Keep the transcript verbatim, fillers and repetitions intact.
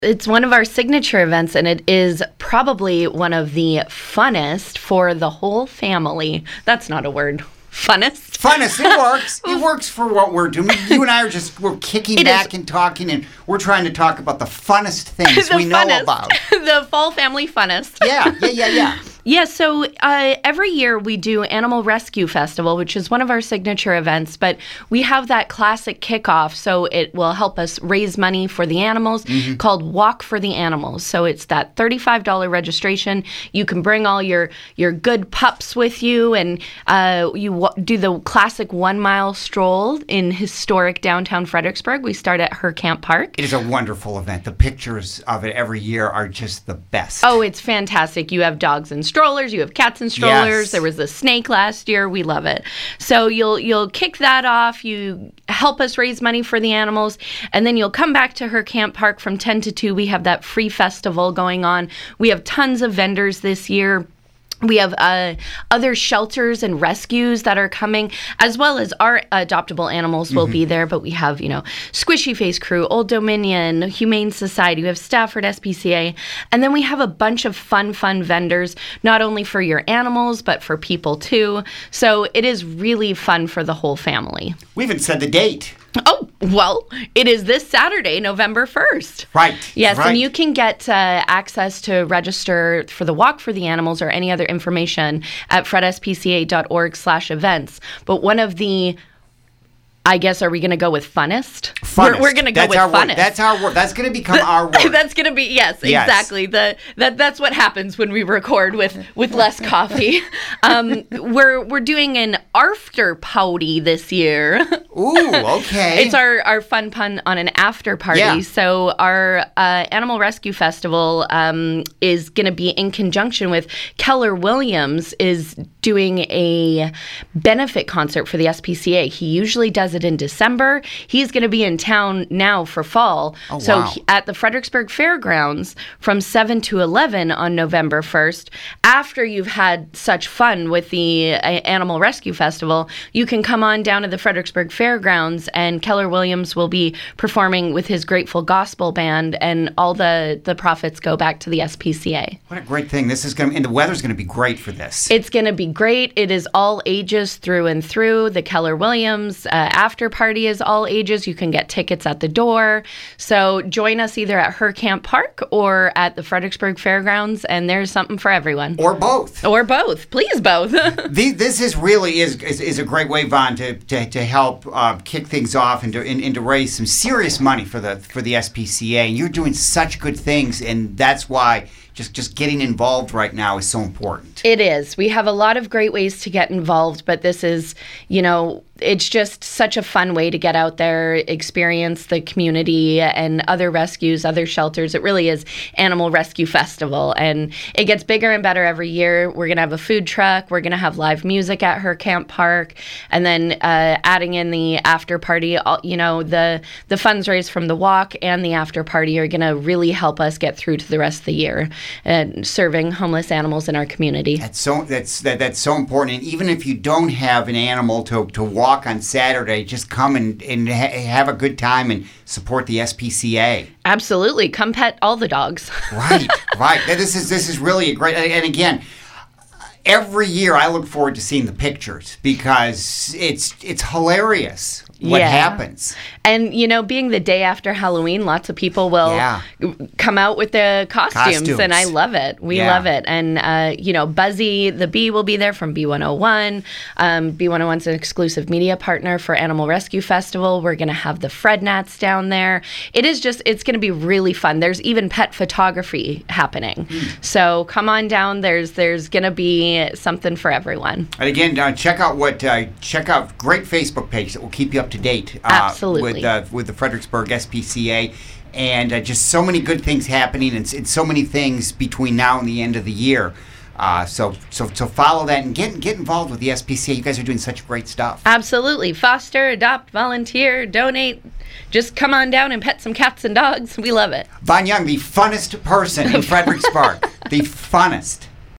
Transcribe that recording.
It's one of our signature events, and it is probably one of the funnest for the whole family. That's not a word. Funnest? Funnest. It works. It works for what we're doing. You and I are just, we're kicking it back is. and talking, and we're trying to talk about the funnest things the we funnest. know about. The fall family funnest. Yeah, yeah, yeah, yeah. Yeah, so uh, every year we do Animal Rescue Festival, which is one of our signature events, but we have that classic kickoff, so it will help us raise money for the animals, mm-hmm. called Walk for the Animals. So it's that thirty-five dollars registration. You can bring all your, your good pups with you, and uh, you w- do the classic one-mile stroll in historic downtown Fredericksburg. We start at Her Camp Park. It is a wonderful event. The pictures of it every year are just the best. Oh, it's fantastic. You have dogs and strollers, you have cats and strollers. Yes. There was a snake last year. We love it. So you'll you'll kick that off. You help us raise money for the animals, and then you'll come back to Her Camp Park from ten to two. We have that free festival going on. We have tons of vendors this year. We have uh, other shelters and rescues that are coming, as well as our adoptable animals will mm-hmm. be there. But we have, you know, Squishy Face Crew, Old Dominion, Humane Society. We have Stafford S P C A. And then we have a bunch of fun, fun vendors, not only for your animals, but for people too. So it is really fun for the whole family. We haven't said the date. Oh, well, it is this Saturday, November first. Right. Yes, right. And you can get uh, access to register for the Walk for the Animals or any other information at fred s p c a dot org slash events. But one of the, I guess, are we going to go with funnest? Funnest. We're, we're going to go that's with our funnest. Word. That's our word. That's going to become our word. That's going to be, yes, yes, exactly. The that That's what happens when we record with, with less coffee. Um, we're we're doing an after party this year. Ooh, okay. It's our, our fun pun on an after party. Yeah. So our uh, Animal Rescue Festival um, is going to be in conjunction with Keller Williams is doing a benefit concert for the S P C A. He usually does it in December. He's going to be in town now for fall. Oh, so wow. he, at the Fredericksburg Fairgrounds from seven to eleven on November first, after you've had such fun with the uh, Animal Rescue Festival, you can come on down to the Fredericksburg Fairgrounds, and Keller Williams will be performing with his Grateful Gospel Band, and all the, the profits go back to the S P C A. What a great thing. This is going to, and the weather's going to be great for this. It's going to be great. It is all ages through and through. The Keller Williams uh, after party is all ages. You can get tickets at the door. So join us either at Her Camp Park or at the Fredericksburg Fairgrounds, and there's something for everyone. Or both. Or both. Please both. the, this is really is, is is a great way, Vaughn, to to, to help uh, kick things off and to and, and to raise some serious money for the for the S P C A. And you're doing such good things, and that's why just just getting involved right now is so important. It is. We have a lot of great ways to get involved, but this is, you know, it's just such a fun way to get out there, experience the community and other rescues, other shelters. It really is Animal Rescue Festival, and it gets bigger and better every year. We're going to have a food truck. We're going to have live music at Her Camp Park, and then uh, adding in the after party. All, you know, the the funds raised from the walk and the after party are going to really help us get through to the rest of the year and serving homeless animals in our community. That's so that's that, that's so important. And even if you don't have an animal to to walk on Saturday, just come and, and ha- have a good time and support the S P C A. Absolutely. Come pet all the dogs. Right, right. This is this is really a great, and again, every year I look forward to seeing the pictures because it's it's hilarious what yeah. happens. And, you know, being the day after Halloween, lots of people will yeah. come out with the costumes, costumes, and I love it. We yeah. love it. And, uh, you know, Buzzy the Bee will be there from B one oh one. Um, B one oh one's an exclusive media partner for Animal Rescue Festival. We're going to have the Frednats down there. It is just, it's going to be really fun. There's even pet photography happening. Mm. So come on down. There's there's going to be something for everyone. And again, uh, check out what, uh, check out great Facebook page that will keep you up to date. Uh, Absolutely. With, uh, with the Fredericksburg S P C A. And uh, just so many good things happening and, and so many things between now and the end of the year. Uh, so, so, so follow that and get get involved with the S P C A. You guys are doing such great stuff. Absolutely. Foster, adopt, volunteer, donate. Just come on down and pet some cats and dogs. We love it. Vaughn Young, the funnest person in Fredericksburg. The funnest.